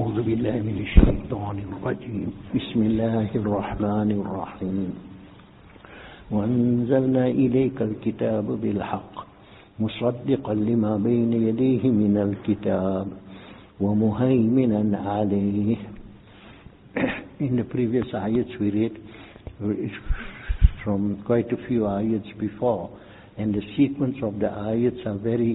أعوذ بالله من الشيطان الرجيم بسم الله الرحمن الرحيم وأنزلنا إليك الكتاب بالحق مصدقا لما بين يديه من الكتاب ومهيمنا عليه. In the previous ayats we read from quite a few ayats before, and the sequence of the ayats are very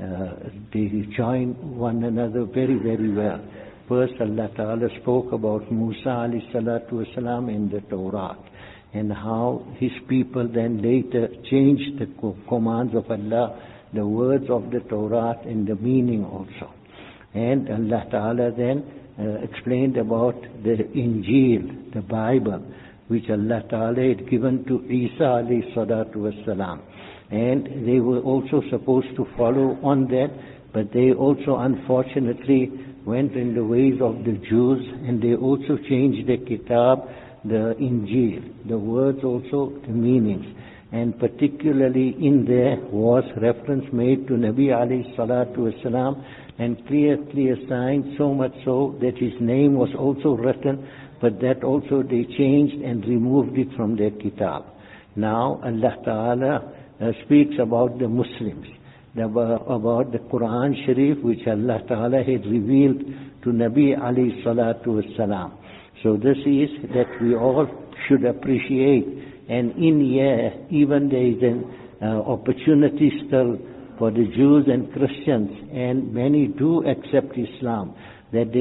they join one another very, very well. First, Allah Ta'ala spoke about Musa alayhi salatu wasalam in the Torah, and how his people then later changed the commands of Allah, the words of the Torah and the meaning also. And Allah Ta'ala then explained about the Injil, the Bible, which Allah Ta'ala had given to Isa alayhi salatu wasalam. And they were also supposed to follow on that, but they also unfortunately went in the ways of the Jews, and they also changed the kitab, the Injil, the words also, the meanings. And particularly in there was reference made to Nabi alayhi salatu wasalam, and clear signs, so much so that his name was also written, but that also they changed and removed it from their kitab. Now Allah Ta'ala speaks about the Muslims, about the Quran Sharif, which Allah Ta'ala had revealed to Nabi alayhi salatu wasalam. So this is that we all should appreciate, and in here even there is an opportunity still for the Jews and Christians, and many do accept Islam, that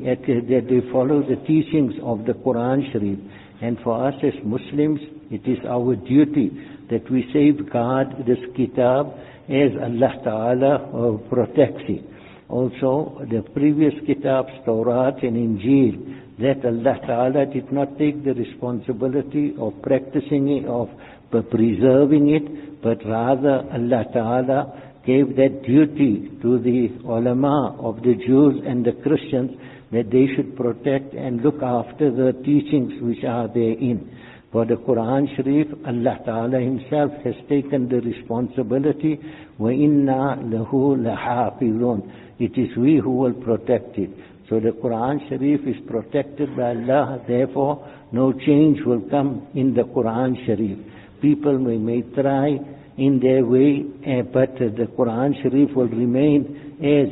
they follow the teachings of the Quran Sharif. And for us as Muslims, it is our duty that we safeguard this kitab as Allah Ta'ala protects it. Also, the previous kitabs, Torah and Injil, that Allah Ta'ala did not take the responsibility of practicing it, of preserving it, but rather Allah Ta'ala gave that duty to the ulama of the Jews and the Christians, that they should protect and look after the teachings which are therein. For the Quran Sharif, Allah Ta'ala Himself has taken the responsibility, وَإِنَّا لَهُ لَحَافِظُونَ. It is we who will protect it. So the Quran Sharif is protected by Allah, therefore no change will come in the Quran Sharif. People may try in their way, but the Quran Sharif will remain as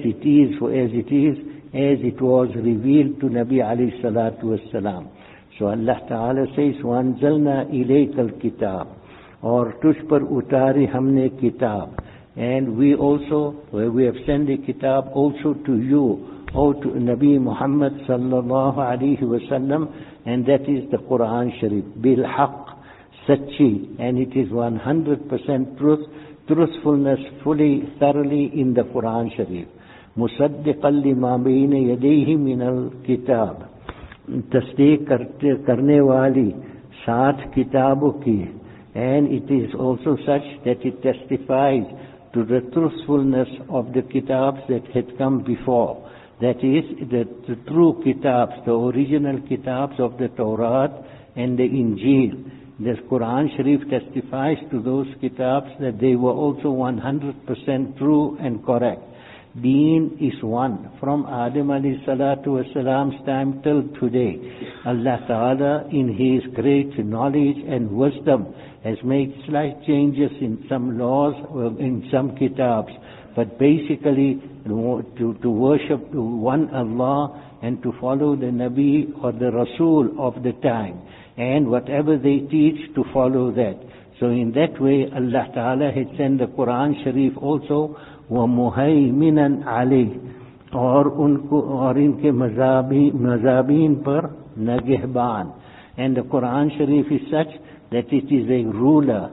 it was revealed to Nabi alayhi salatu wasalam. So Allah Ta'ala says, وَأَنزَلْنَا إِلَيْكَ الْكِتَابِ, और तुझ पर उतारी हमने किताब. And we also, we have sent the kitab also to you, O to Nabi Muhammad sallallahu alayhi wasallam, and that is the Quran Sharif, bil-haq, sachi, and it is 100% truthfulness, fully, thoroughly in the Quran Sharif. مُصَدِّقًا لِمَا بَيْنَ يَدَيْهِ مِنَ الْكِتَابِ, tasdeeq karne wali साथ किताबों की, and it is also such that it testifies to the truthfulness of the kitabs that had come before. That is, the true kitabs, the original kitabs of the Torah and the Injil. The Quran Sharif testifies to those kitabs that they were also 100% true and correct. Deen is one, from Adam alayhi salatu wasalam's time till today. Allah Ta'ala in His great knowledge and wisdom has made slight changes in some laws, in some kitabs, but basically to worship one Allah and to follow the Nabi or the Rasul of the time, and whatever they teach, to follow that. So in that way Allah Ta'ala had sent the Quran Sharif also وَمُهَيْمِنًا عَلَيْهِ, और इनके मज़ाबीन पर नगहबान. And the Quran Sharif is such that it is a ruler.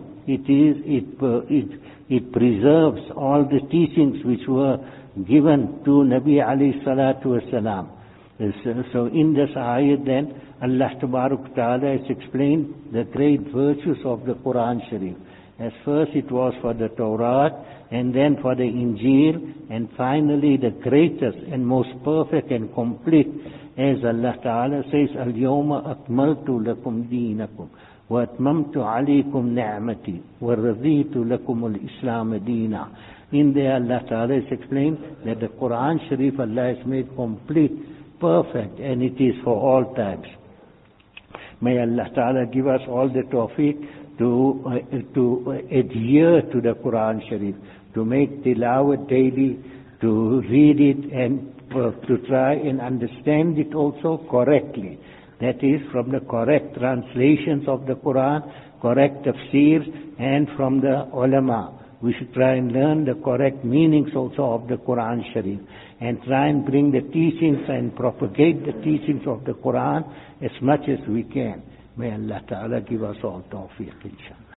It preserves all the teachings which were given to Nabi alayhi salatu wasalam. So in this ayat then, Allah Tabarak Ta'ala has explained the great virtues of the Quran Sharif. As first it was for the Torah, and then for the Injil, and finally the greatest and most perfect and complete, as Allah Ta'ala says, الْيَوْمَ أَكْمَلْتُ لَكُمْ دِينَكُمْ وَأَتْمَمْتُ عَلَيْكُمْ نِعْمَتِي وَرَضِيتُ لَكُمُ الْإِسْلَامَ دِينًا. In there Allah Ta'ala has explained that the Quran Sharif Allah has made complete, perfect and it is for all times. May Allah Ta'ala give us all the tawfiq to adhere to the Quran Sharif, to make tilawat daily, to read it and to try and understand it also correctly. That is from the correct translations of the Quran, correct tafsirs, and from the ulama. We should try and learn the correct meanings also of the Quran Sharif and try and bring the teachings and propagate the teachings of the Quran as much as we can. May Allah Ta'ala give us all tawfiq, inshallah.